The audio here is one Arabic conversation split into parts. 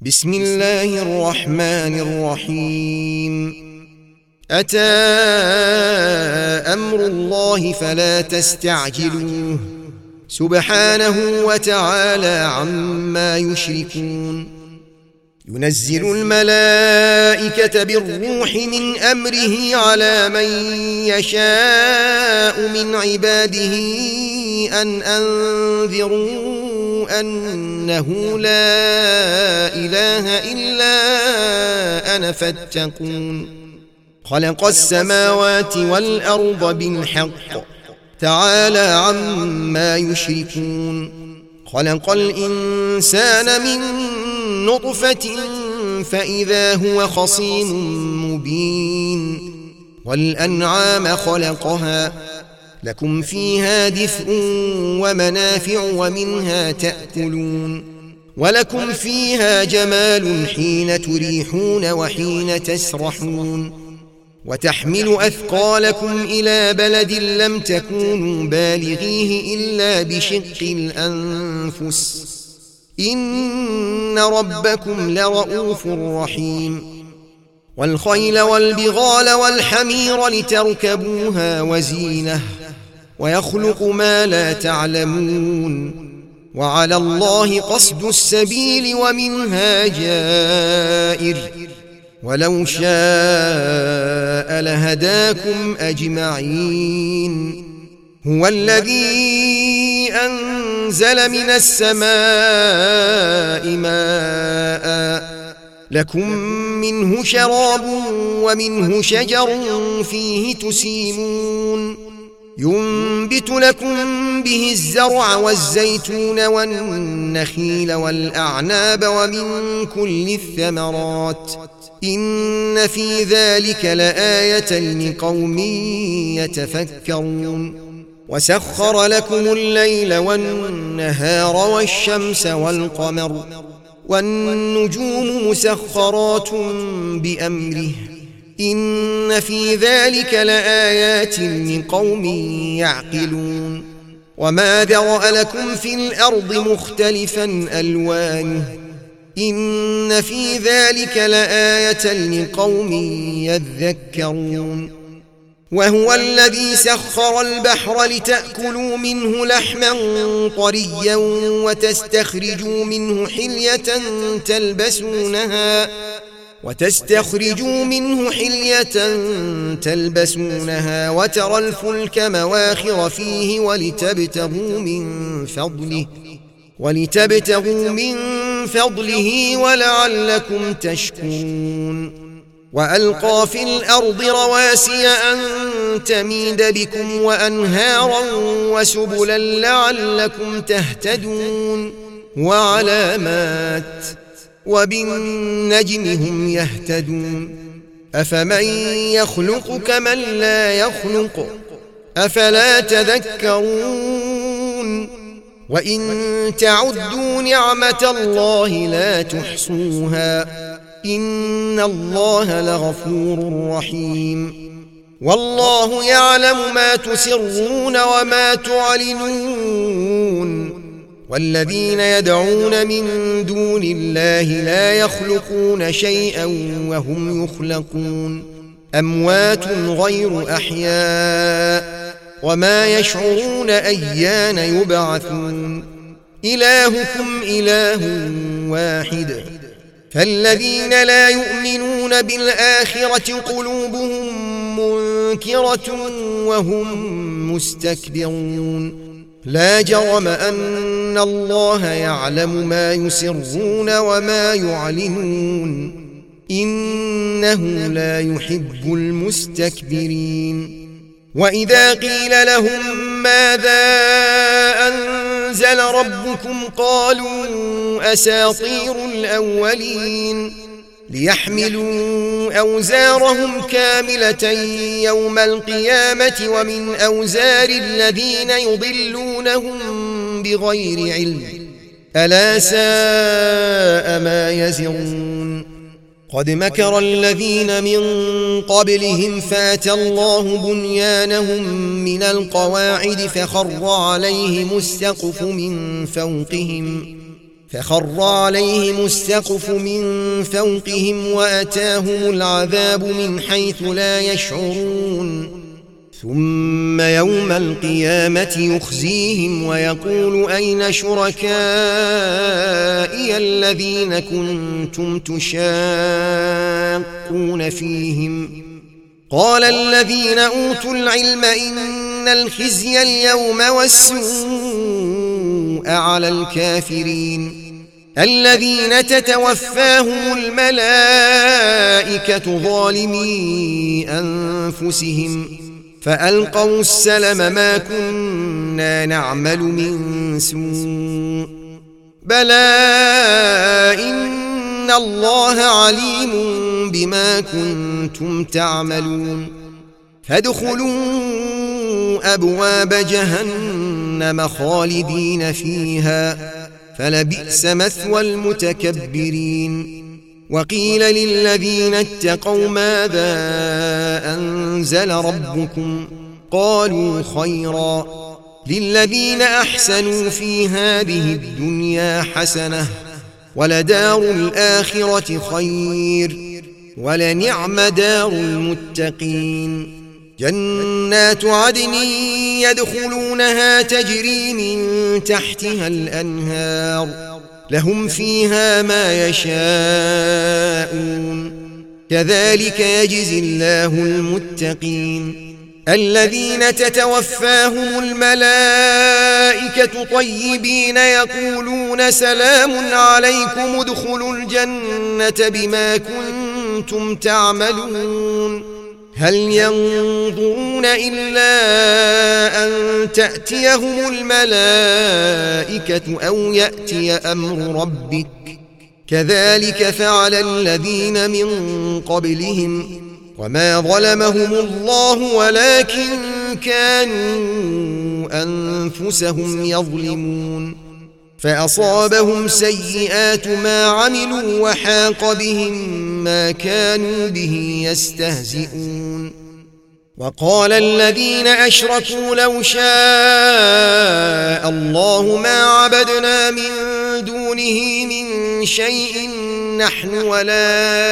بسم الله الرحمن الرحيم. أتى أمر الله فلا تستعجلوه سبحانه وتعالى عما يشركون. ينزل الملائكة بالروح من أمره على من يشاء من عباده أن أنذروا أنه لا إله إلا أنا فاتقون. خلق السماوات والأرض بالحق تعالى عما يشركون. خلق الإنسان من نطفة فإذا هو خصيم مبين. والأنعام خلقها لكم فيها دفء ومنافع ومنها تأكلون. ولكم فيها جمال حين تريحون وحين تسرحون. وتحمل أثقالكم إلى بلد لم تكونوا بالغيه إلا بشق الأنفس إن ربكم لرؤوف رحيم. والخيل والبغال والحمير لتركبوها وزينة ويخلق ما لا تعلمون. وعلى الله قصد السبيل ومنها جائر ولو شاء لهداكم أجمعين. هو الذي أنزل من السماء ماء لكم منه شراب ومنه شجر فيه تسيمون. ينبت لكم به الزرع والزيتون والنخيل والأعناب ومن كل الثمرات إن في ذلك لآية لقوم يتفكرون. وسخر لكم الليل والنهار والشمس والقمر والنجوم مسخرات بأمره إن في ذلك لآيات لقوم يعقلون. وما ذرأ لكم في الأرض مختلفا ألوانه إن في ذلك لآية لقوم يذكرون. وهو الذي سخر البحر لتأكلوا منه لحما طريا وتستخرجوا منه حلية تلبسونها وترى الفلك مواخر فيه ولتبتغوا من فضله ولعلكم تشكرون. وألقى في الأرض رواسي أن تميد بكم وأنهارا وسبلا لعلكم تهتدون. وعلامات وبالنجم هم يهتدون. أفمن يخلق كمن لا يخلق أفلا تذكرون. وإن تعدوا نعمة الله لا تحصوها إن الله لغفور رحيم. والله يعلم ما تسرون وما تعلنون. والذين يدعون من دون الله لا يخلقون شيئا وهم يخلقون. أموات غير أحياء وما يشعرون أيان يبعثون. إلهكم إله واحد فالذين لا يؤمنون بالآخرة قلوبهم منكرة وهم مستكبرون. لا جرم أن الله يعلم ما يسرون وما يعلنون إنه لا يحب المستكبرين. وإذا قيل لهم ماذا أنزل ربكم قالوا أساطير الأولين. ليحملوا أوزارهم كاملة يوم القيامة ومن أوزار الذين يضلونهم بغير علم ألا ساء ما يزرون. قد مكر الذين من قبلهم فاتى الله بنيانهم من القواعد فخر عليهم السقف من فوقهم فخر عليهم السقف من فوقهم وأتاهم العذاب من حيث لا يشعرون ثم يوم القيامة يخزيهم ويقول أين شركائي الذين كنتم تشاقون فيهم قال الذين أوتوا العلم إن الخزي اليوم والسوء على الكافرين الذين تتوفاهم الملائكة ظالمي أنفسهم فألقوا السلم ما كنا نعمل من سوء بلى إن الله عليم بما كنتم تعملون فادخلوا أبواب جهنم خالدين فيها فلبئس مثوى المتكبرين وقيل للذين اتقوا ماذا أنزل ربكم قالوا خيرا للذين أحسنوا في هذه الدنيا حسنة ولدار الآخرة خير ولنعم دار المتقين جنات عدن يدخلونها تجري من تحتها الأنهار لهم فيها ما يشاءون كذلك يجزي الله المتقين الذين تتوفاهم الملائكة طيبين يقولون سلام عليكم ادخلوا الجنة بما كنتم تعملون هل ينظرون إلا أن تأتيهم الملائكة أو يأتي أمر ربك كذلك فعل الذين من قبلهم وما ظلمهم الله ولكن كانوا أنفسهم يظلمون فأصابهم سيئات ما عملوا وحاق بهم ما كانوا به يستهزئون وقال الذين أشركوا لو شاء الله ما عبدنا من دونه من شيء نحن ولا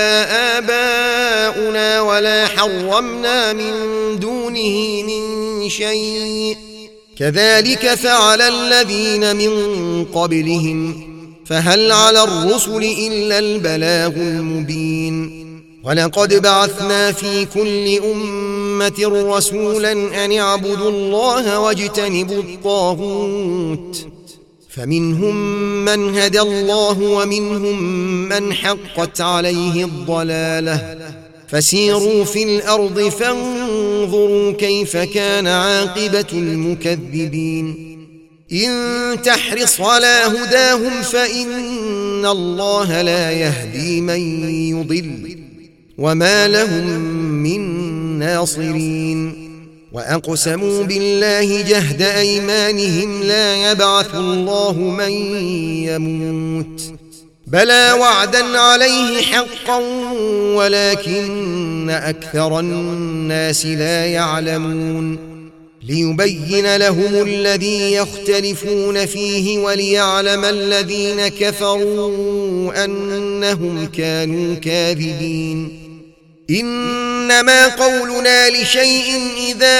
آباؤنا ولا حرمنا من دونه من شيء كذلك فعل الذين من قبلهم فهل على الرسل إلا البلاغ المبين ولقد بعثنا في كل أمة رسولا أن اعبدوا الله واجتنبوا الطاغوت فمنهم من هدى الله ومنهم من حقت عليه الضلالة فسيروا في الأرض فانظروا كيف كان عاقبة المكذبين إن تحرص على هداهم فإن الله لا يهدي من يضل وما لهم من ناصرين وأقسموا بالله جهد أيمانهم لا يبعث الله من يموت بلى وعدا عليه حقا ولكن أكثر الناس لا يعلمون ليبين لهم الذي يختلفون فيه وليعلم الذين كفروا أنهم كانوا كاذبين إنما قولنا لشيء إذا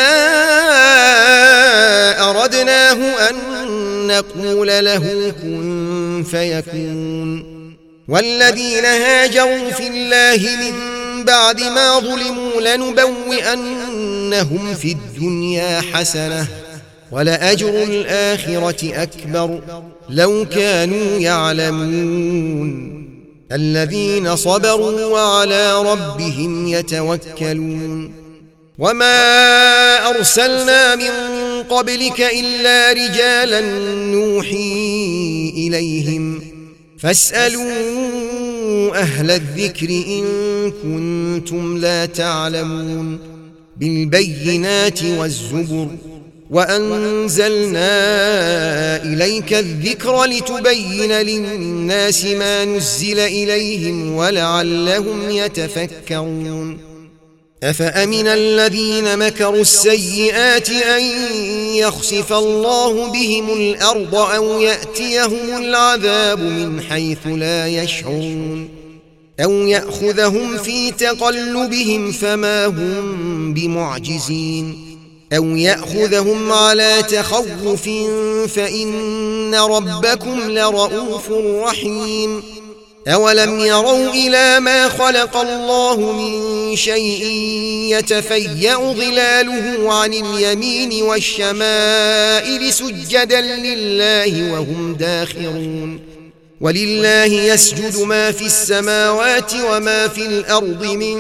أردناه أن نقول له كن فيكون والذين هاجروا في الله من بعد ما ظلموا لنبوئنهم في الدنيا حسنة ولأجر الآخرة أكبر لو كانوا يعلمون الذين صبروا وعلى ربهم يتوكلون وما أرسلنا من قبلك إلا رجالا نوحي إليهم فاسألوا أهل الذكر إن كنتم لا تعلمون بالبينات والزبر وأنزلنا إليك الذكر لتبين للناس ما نزل إليهم ولعلهم يتفكرون أفأمن الذين مكروا السيئات أن يخسف الله بهم الأرض أو يأتيهم العذاب من حيث لا يشعرون أو يأخذهم في تقلبهم فما هم بمعجزين أو يأخذهم على تخوف فإن ربكم لرؤوف رحيم أولم يروا إلى ما خلق الله من شيء يتفيأ ظلاله عن اليمين والشمائل سجدا لله وهم داخرون ولله يسجد ما في السماوات وما في الأرض من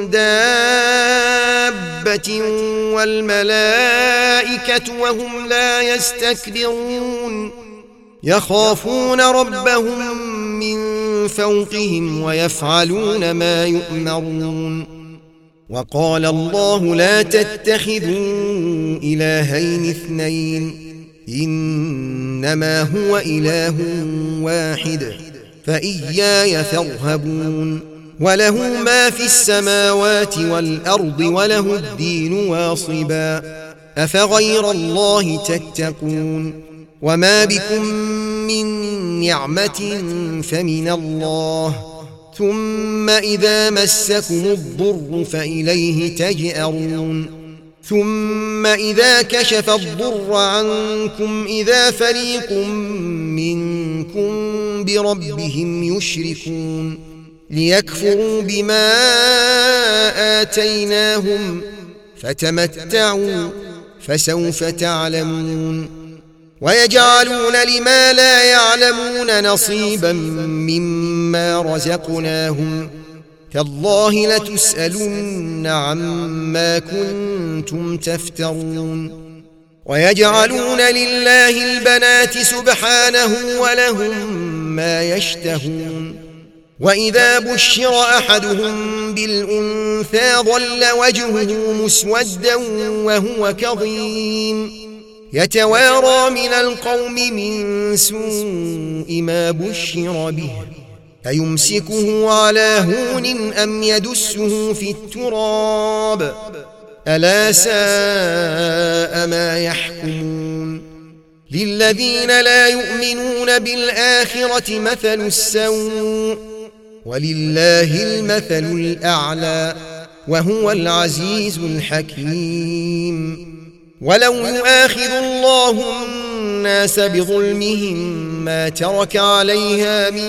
دابة والملائكة وهم لا يستكبرون يخافون ربهم من فوقهم ويفعلون ما يؤمرون وقال الله لا تتخذوا إلهين اثنين إنما هو إله واحد فإياي فارهبون وله ما في السماوات والأرض وله الدين واصبا أفغير الله تتقون وما بكم من نعمة فمن الله ثم إذا مسكم الضر فإليه تجأرون ثم إذا كشف الضر عنكم إذا فريق منكم بربهم يشركون ليكفروا بما آتيناهم فتمتعوا فسوف تعلمون ويجعلون لما لا يعلمون نصيبا مما رزقناهم تالله لتسألن عما كنتم تفترون ويجعلون لله البنات سبحانه ولهم ما يشتهون وإذا بشر أحدهم بالأنثى ظل وجهه مسودا وهو كظيم يتوارى من القوم من سوء ما بشر به أيمسكه على هون أم يدسه في التراب ألا ساء ما يحكمون للذين لا يؤمنون بالآخرة مثل السوء ولله المثل الأعلى وهو العزيز الحكيم ولو يؤاخذ الله الناس بظلمهم ما ترك عليها من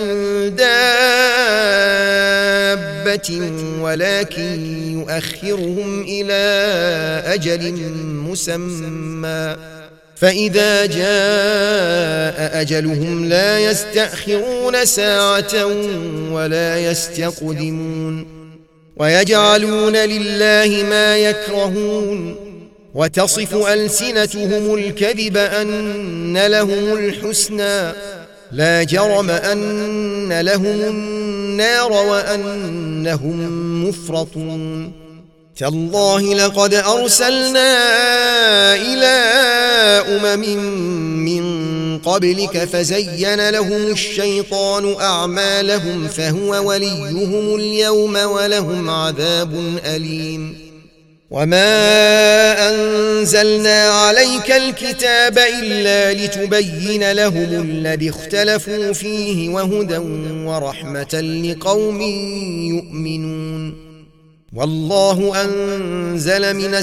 دابة ولكن يؤخرهم إلى أجل مسمى فإذا جاء أجلهم لا يستأخرون ساعة ولا يستقدمون ويجعلون لله ما يكرهون وتصف ألسنتهم الكذب أن لهم الحسنى لا جرم أن لهم النار وأنهم مفرطون تالله لقد أرسلنا إلى أمم من قبلك فزين لهم الشيطان أعمالهم فهو وليهم اليوم ولهم عذاب أليم وما أنزلنا عليك الكتاب إلا لتبين لهم الذي اختلفوا فيه وهدى ورحمة لقوم يؤمنون والله أنزل من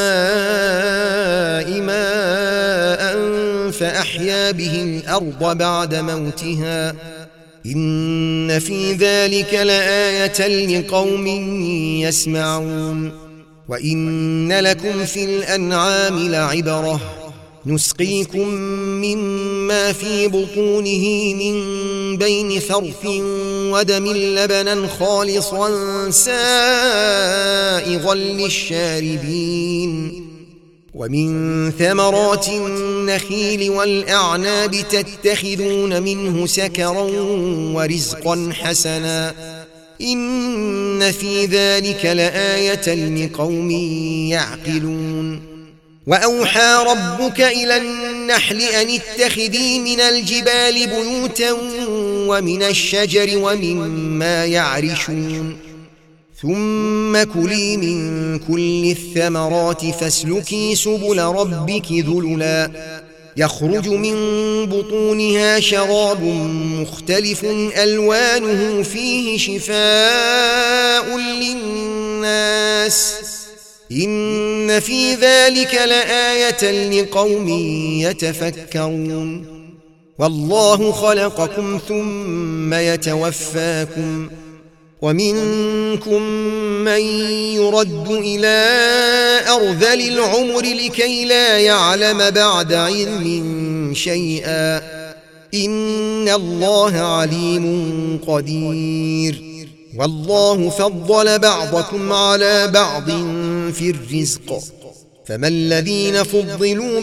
السماء ماء فأحيا به الأرض بعد موتها إن في ذلك لآية لقوم يسمعون وإن لكم في الأنعام لعبرة نسقيكم مما في بطونه من بين فرث ودم لبنا خالصا سائغا للشاربين ومن ثمرات النخيل والأعناب تتخذون منه سكرا ورزقا حسنا إن في ذلك لآية لقوم يعقلون وأوحى ربك إلى النحل أن اتخذي من الجبال بيوتا ومن الشجر ومما يعرشون ثم كلي من كل الثمرات فاسلكي سبل ربك ذللا يخرج من بطونها شراب مختلف ألوانه فيه شفاء للناس إن في ذلك لآية لقوم يتفكرون والله خلقكم ثم يتوفاكم ومنكم من يرد إلى أرذل العمر لكي لا يعلم بعد علم شيئا إن الله عليم قدير والله فضل بعضكم على بعض في الرزق فما الذين فضلوا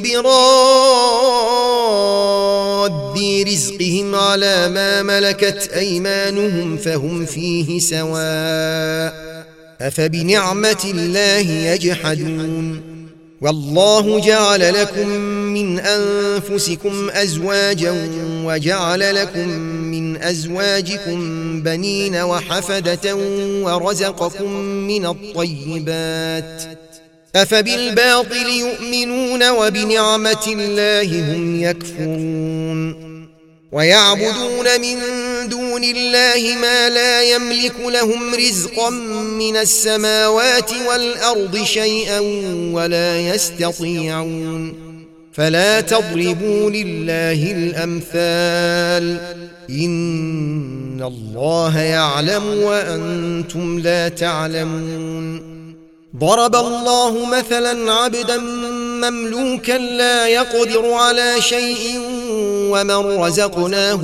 براد رزقهم على ما ملكت أيمانهم فهم فيه سواء أفبنعمة الله يجحدون والله جعل لكم من أنفسكم أزواجا وجعل لكم من أزواجكم بنين وحفدة ورزقكم من الطيبات أفبالباطل يؤمنون وبنعمة الله هم يكفرون ويعبدون من دون الله ما لا يملك لهم رزقا من السماوات والأرض شيئا ولا يستطيعون فلا تضربوا لله الأمثال إن الله يعلم وأنتم لا تعلمون ضرب الله مثلا عبدا مملوكا لا يقدر على شيء ومن رزقناه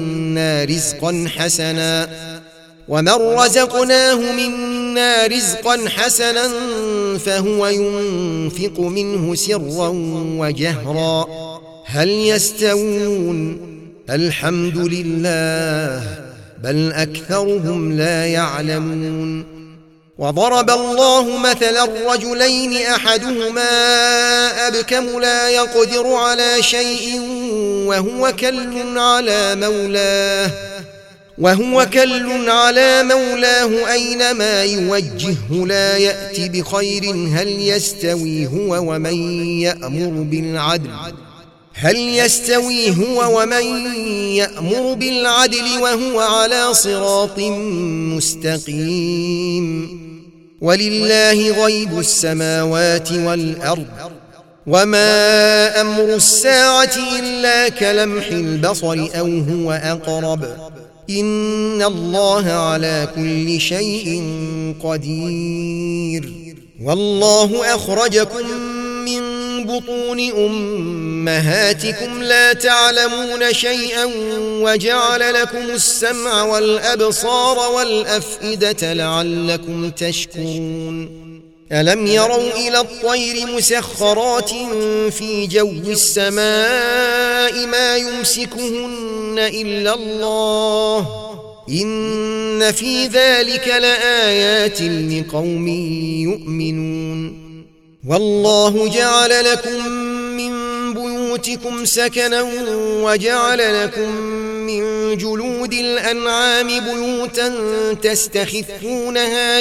منا رزقا حسنا فهو ينفق منه سرا وجهرا هل يستوون الحمد لله بل أكثرهم لا يعلمون وضرب الله مثلا الرجلين أحدهما أبكم لا يقدر على شيء وهو كل على مولاه أينما يوجهه لا يأتي بخير هل يستوي هو ومن يأمر بالعدل وهو على صراط مستقيم ولله غيب السماوات والأرض وما أمر الساعة إلا كلمح البصر أو هو أقرب إن الله على كل شيء قدير والله أخرجكم من بطون أمهاتكم لا تعلمون شيئا وجعل لكم السمع والأبصار والأفئدة لعلكم تشكرون ألم يروا إلى الطير مسخرات في جو السماء ما يمسكهن إلا الله إن في ذلك لآيات لقوم يؤمنون والله جعل لكم من بيوتكم سكنا وجعل لكم من جلود الأنعام بيوتا تستخفونها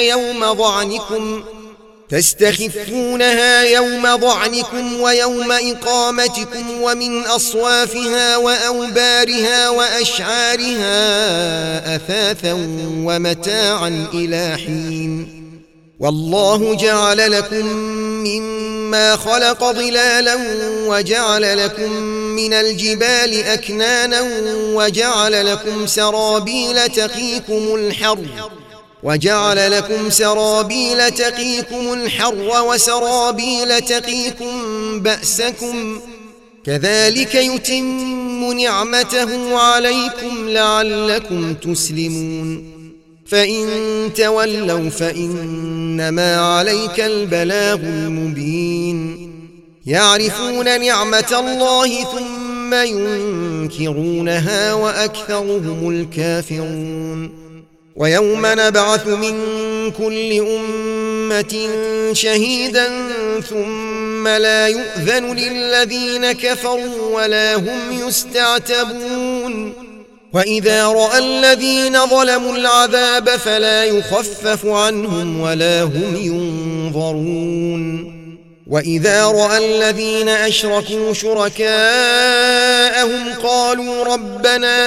يوم ضعنكم ويوم إقامتكم ومن أصوافها وأوبارها وأشعارها أثاثا ومتاعا إلى حين والله جعل لكم مما خلق ظلالا وجعل لكم من الجبال أكنانا وجعل لكم سرابيل تقيكم الحر وسرابيل تقيكم بأسكم كذلك يتم نعمته عليكم لعلكم تسلمون فإن تولوا فإنما عليك البلاغ المبين يعرفون نعمة الله ثم ينكرونها وأكثرهم الكافرون ويوم نبعث من كل أمة شهيدا ثم لا يؤذن للذين كفروا ولا هم يستعتبون وإذا رأى الذين ظلموا العذاب فلا يخفف عنهم ولا هم ينظرون وإذا رأى الذين أشركوا شركاءهم قالوا ربنا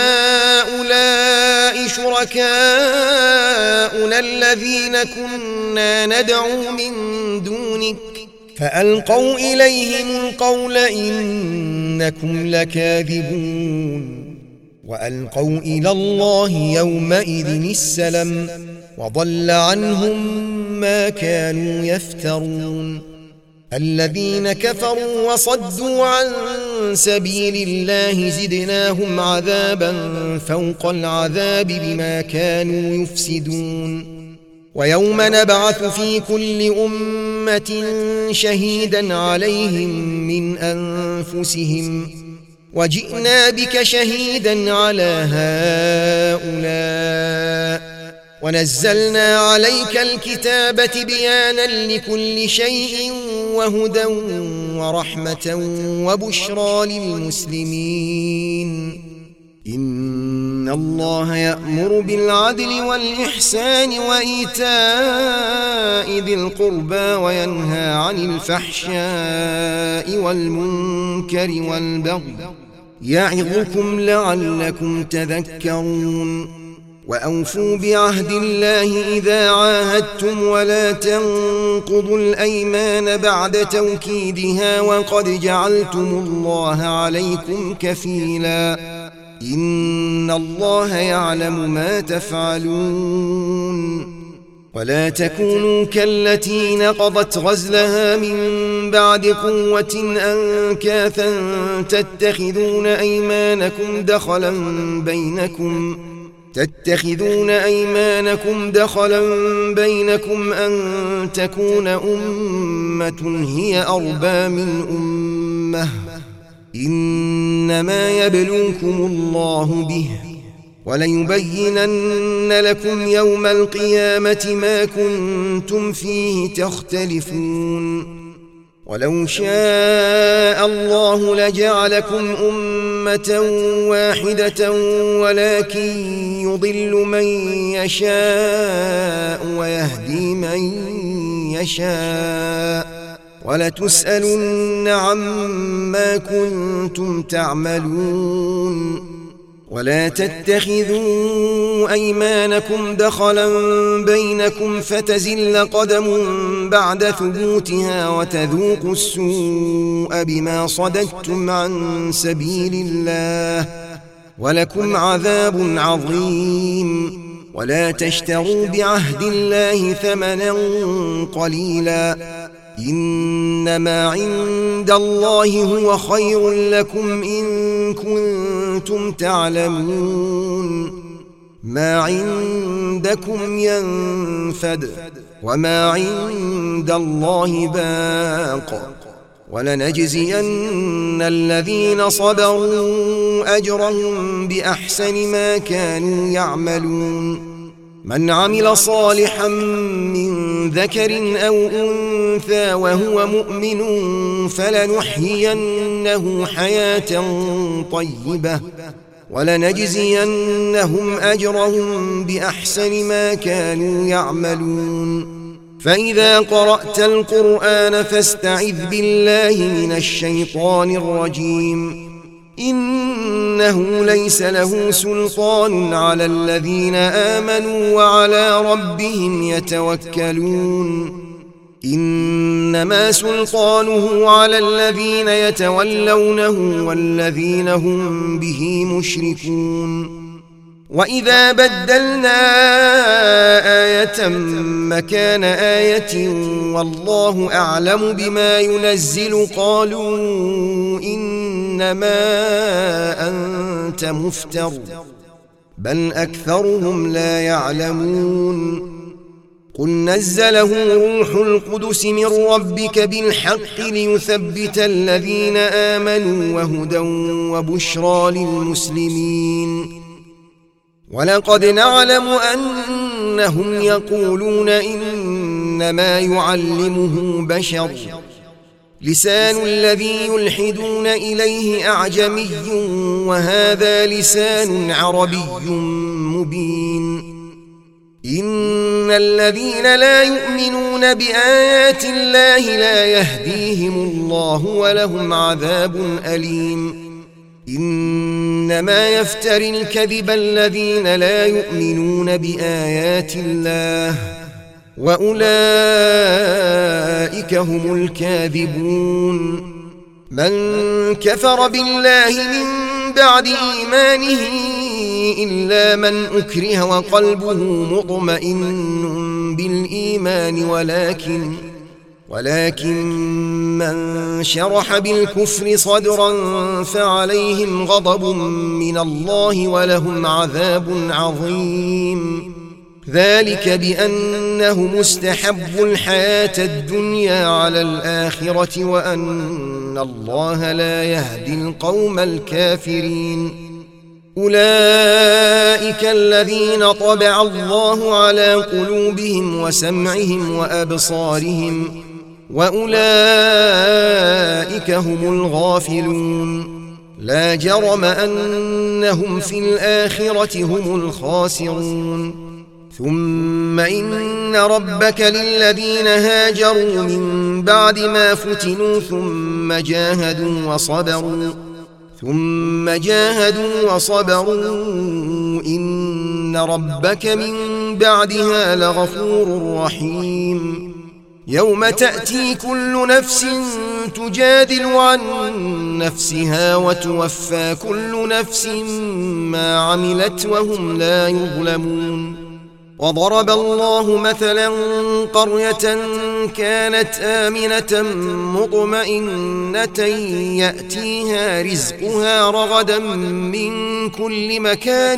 هؤلاء شركاؤنا الذين كنا ندعو من دونك فألقوا إليهم القول إنكم لكاذبون وألقوا إلى الله يومئذ السلم وضل عنهم ما كانوا يفترون الذين كفروا وصدوا عن سبيل الله زدناهم عذابا فوق العذاب بما كانوا يفسدون ويوم نبعث في كل أمة شهيدا عليهم من أنفسهم وجئنا بك شهيدا على هؤلاء ونزلنا عليك الكتاب تبيانا لكل شيء وهدى ورحمة وبشرى للمسلمين إن الله يأمر بالعدل والإحسان وإيتاء ذي القربى وينهى عن الفحشاء والمنكر والبغي يعظكم لعلكم تذكرون وأوفوا بعهد الله إذا عاهدتم ولا تنقضوا الأيمان بعد توكيدها وقد جعلتم الله عليكم كفيلا إن الله يعلم ما تفعلون ولا تكونوا كالتي نقضت غزلها من بعد قوة أنكاثا تتخذون أيمانكم دخلا بينكم أن تكون أمة هي أربى من أمة إنما يبلوكم الله به وليبينن لكم يوم القيامة ما كنتم فيه تختلفون ولو شاء الله لجعلكم أمة واحدة ولكن يضل من يشاء ويهدي من يشاء ولتسألن عما كنتم تعملون ولا تتخذوا أيمانكم دخلا بينكم فتزل قدم بعد ثبوتها وتذوقوا السوء بما صددتم عن سبيل الله ولكم عذاب عظيم ولا تشتروا بعهد الله ثمنا قليلا إنما عند الله هو خير لكم إن كنتم تعلمون ما عندكم ينفد وما عند الله باق ولنجزين الذين صبروا أجرهم بأحسن ما كانوا يعملون من عمل صالحا من ذكر أو أنثى وهو مؤمن فلنحيينه حياة طيبة ولنجزينهم أجرهم بأحسن ما كانوا يعملون فإذا قرأت القرآن فاستعذ بالله من الشيطان الرجيم إنه ليس له سلطان على الذين آمنوا وعلى ربهم يتوكلون إنما سلطانه على الذين يتولونه والذين هم به مشركون وإذا بدلنا آية مكان آية والله أعلم بما ينزل قالوا إنما أنت مفتر بل أكثرهم لا يعلمون قل نزله روح القدس من ربك بالحق ليثبت الذين آمنوا وهدى وبشرى للمسلمين ولقد نعلم أنهم يقولون إنما يعلمه بشر لسان الذي يلحدون إليه أعجمي وهذا لسان عربي مبين إن الذين لا يؤمنون بآيات الله لا يهديهم الله ولهم عذاب أليم إنما يفتري الكذب الذين لا يؤمنون بآيات الله وأولئك هم الكاذبون من كفر بالله من بعد إيمانه إلا من أكره وقلبه مطمئن بالإيمان ولكن من شرح بالكفر صدرا فعليهم غضب من الله ولهم عذاب عظيم ذلك بأنهم استحبوا الحياة الدنيا على الآخرة وأن الله لا يهدي القوم الكافرين أولئك الذين طبع الله على قلوبهم وسمعهم وأبصارهم وأولئك هم الغافلون لا جرم أنهم في الآخرة هم الخاسرون ثم إن ربك للذين هاجروا من بعد ما فتنوا ثم جاهدوا وصبروا إن ربك من بعدها لغفور رحيم يوم تأتي كل نفس تجادل عن نفسها وتوفى كل نفس ما عملت وهم لا يظلمون وضرب الله مثلا قرية كانت آمنة مطمئنة يأتيها رزقها رغدا من كل مكان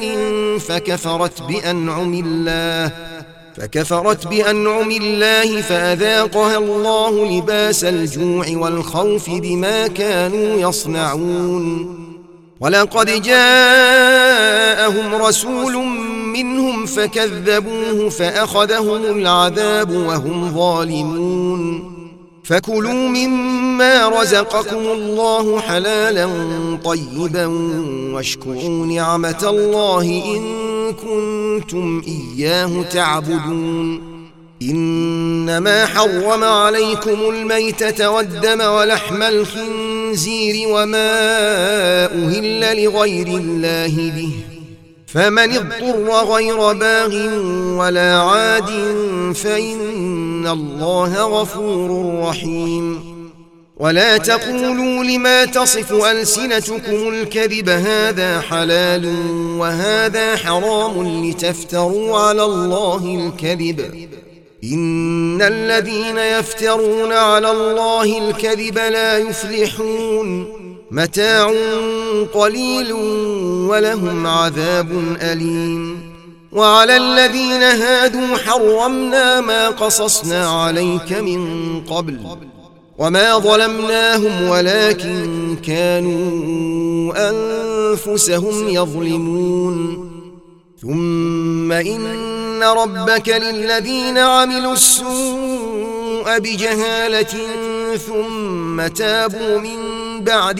فكفرت بأنعم الله فأذاقها الله لباس الجوع والخوف بما كانوا يصنعون ولقد جاءهم رسول منهم فكذبوه فأخذهم العذاب وهم ظالمون فكلوا مما رزقكم الله حلالا طيبا واشكروا نعمة الله إن كنتم إياه تعبدون إنما حرم عليكم الميتة والدم ولحم الخنزير وما أهل لغير الله به فمن اضطر غير باغ ولا عاد فإن الله غفور رحيم ولا تقولوا لما تصف ألسنتكم الكذب هذا حلال وهذا حرام لتفتروا على الله الكذب إن الذين يفترون على الله الكذب لا يفلحون متاع قليل ولهم عذاب أليم وعلى الذين هادوا حرمنا ما قصصنا عليك من قبل وما ظلمناهم ولكن كانوا أنفسهم يظلمون ثم إن ربك للذين عملوا السوء بجهالة ثم تابوا من بعد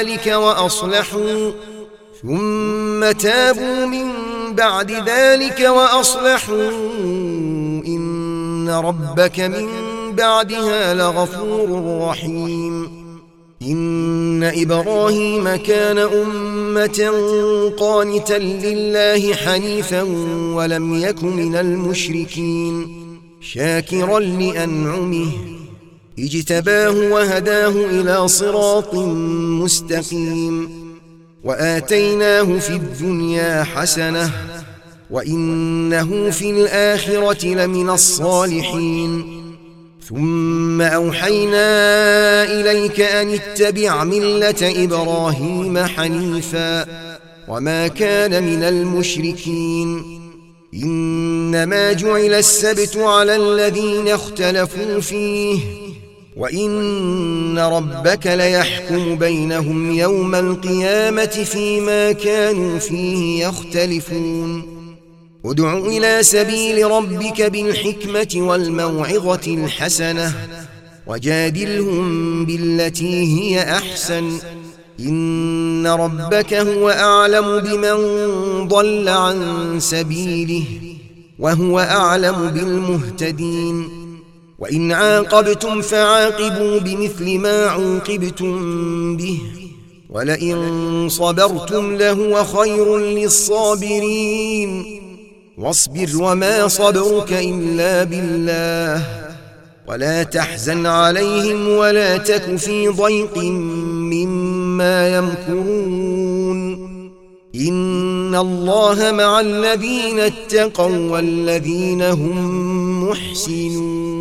ذلك وأصلحوا إن ربك من بعدها لغفور رحيم إن إبراهيم كان أمة قانتا لله حنيفا ولم يك من المشركين شاكرا لأنعمه اجتباه وهداه إلى صراط مستقيم وآتيناه في الدنيا حسنة وإنه في الآخرة لمن الصالحين ثم أوحينا إليك أن اتبع ملة إبراهيم حنيفا وما كان من المشركين إنما جعل السبت على الذين اختلفوا فيه وإن ربك ليحكم بينهم يوم القيامة فيما كانوا فيه يختلفون ادع إلى سبيل ربك بالحكمة والموعظة الحسنة وجادلهم بالتي هي أحسن إن ربك هو أعلم بمن ضل عن سبيله وهو أعلم بالمهتدين وإن عاقبتم فعاقبوا بمثل ما عوقبتم به ولئن صبرتم لهو خير للصابرين واصبر وما صبرك إلا بالله ولا تحزن عليهم ولا تك في ضيق مما يمكرون إن الله مع الذين اتقوا والذين هم محسنون